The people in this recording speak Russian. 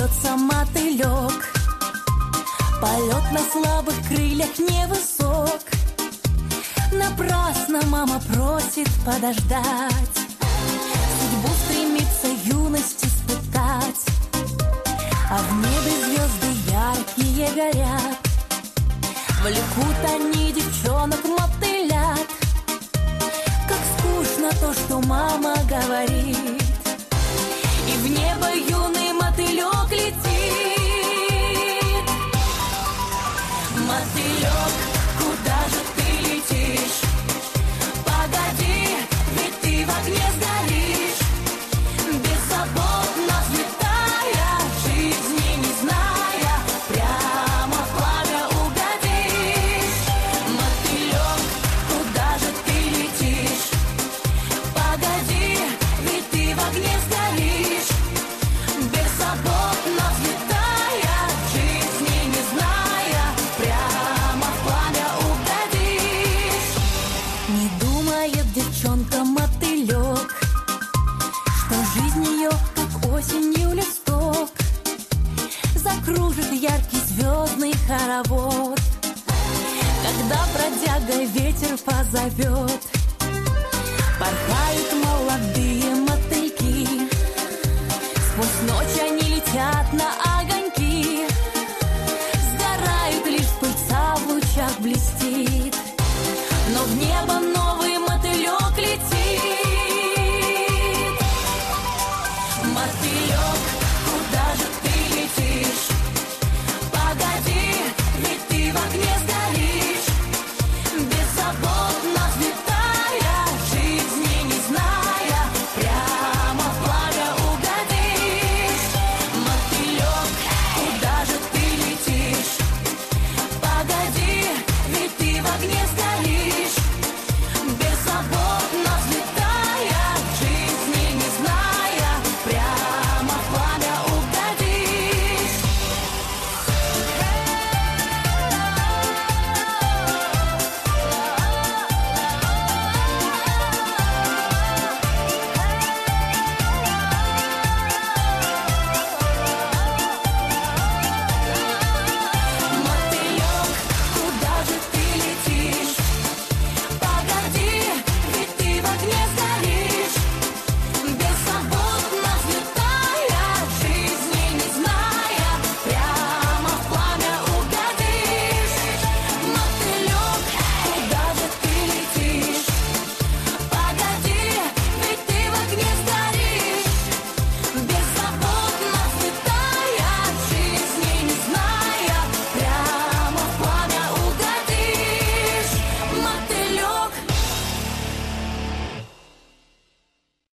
смеется мотылек. Полет на слабых крыльях невысок. Напрасно мама просит подождать. Судьбу стремится юность испытать. А в небе звезды яркие горят. Влекут они девчонок мотылят. Как скучно то, что мама говорит. И в небо юный мотылек летит. Мотылек, куда же ты летишь? Погоди, ведь ты в огне сгоришь. Беззаботно взлетая, жизни не зная, прямо в пламя угодишь. Мотылек, куда же ты летишь? Погоди, ведь ты в огне сгоришь. Беззаботно взлетая, жизни не зная, прямо в пламя угодишь. Не думает девчонка-мотылек, что жизнь ее, как осенью листок, закружит яркий звездный хоровод. Когда бродяга ветер позовет,